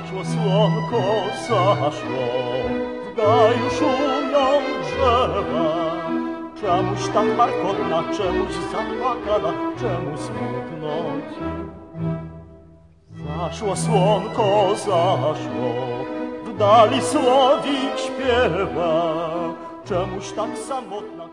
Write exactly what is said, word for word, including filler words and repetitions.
Zaszło słonko, zaszło, w gaju szumią drzewa. Czemuś tak markotna, czemuś zapłakana, czemu smutno ci? Zaszło słonko, zaszło, w dali słowik śpiewa. Czemuś tak samotna,